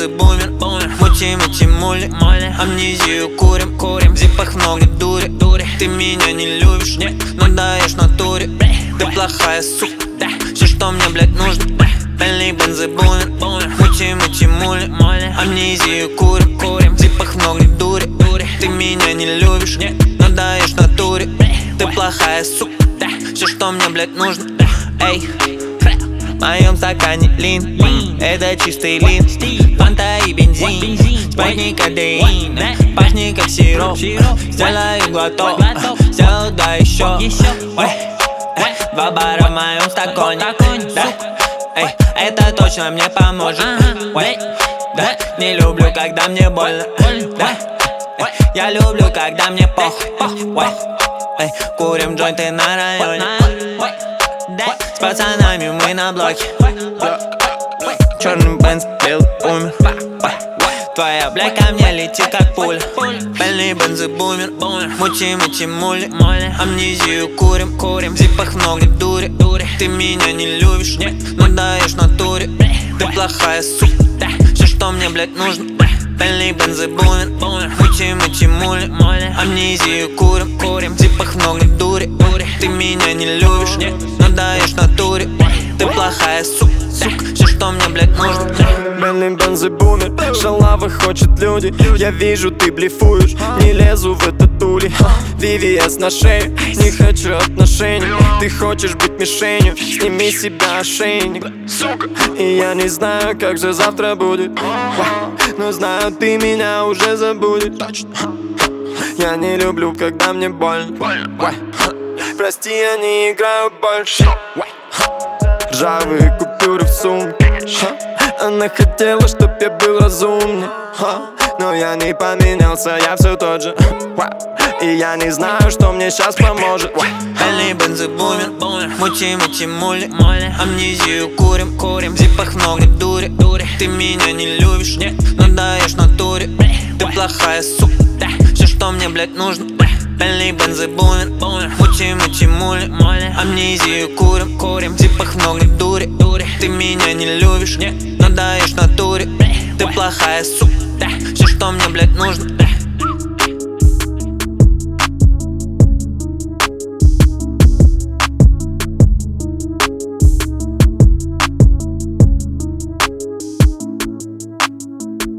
бензобумер, мучим мули, амнезию курим, в зипах много дури. Ты меня не любишь, но даешь натуре. Ты плохая сука, все, что мне, блядь, нужно. Пельный бензобумер, мучим мули, амнезию курим, в зипах много дури. Ты меня не любишь, но даешь натуре. Ты плохая сука, все, что мне, блядь, нужно. Эй, в моем стакане лин, это чистый лин, фанта и бензин, спайни кадеин, пахнет как сироп. Сделаю глоток, сделаю да еще. Два бара в моем стакане, эй, это точно мне поможет. Не люблю, когда мне больно, я люблю, когда мне похуй. Курим джойнты на районе, с пацанами мы на блоке. Черный бенз, белый умер. Твоя блядь ко мне летит как пуля. Пельный бензобумер, мучим мули, амнезию курим, в зипах много дури. Ты меня не любишь, но даешь натуре. Ты плохая сука, все, что мне, блядь, нужно. Пельный бензобумер, мучим мули, амнезию курим, в зипах много дури. Ты меня не любишь, но даешь натуре. Ты плохая сука, все, что мне, блядь, нужно. Пельный бензобумер, шалавы хочет люди. Я вижу, ты блефуешь, не лезу в этот ули. VVS на шею, не хочу отношений. Ты хочешь быть мишенью, сними с себя ошейник. И я не знаю, как же завтра будет, но знаю, ты меня уже забудешь. Я не люблю, когда мне больно. Прости, я не играю больше. Ржавые купюры в сумке. Она хотела, чтоб я был разумней, но я не поменялся, я все тот же. И я не знаю, что мне сейчас поможет. Пельный бензобумер, мучим мули, амнезию курим, в зипах много дури. Ты меня не любишь, но даешь натуре. Ты плохая сука, все, что мне, блядь, нужно. Пельный бензобумер, мучим мули, амнезию курим, в зипах много дури. Ты меня не любишь, но даешь натуре. Ты плохая сука, все, что мне, блядь, нужно.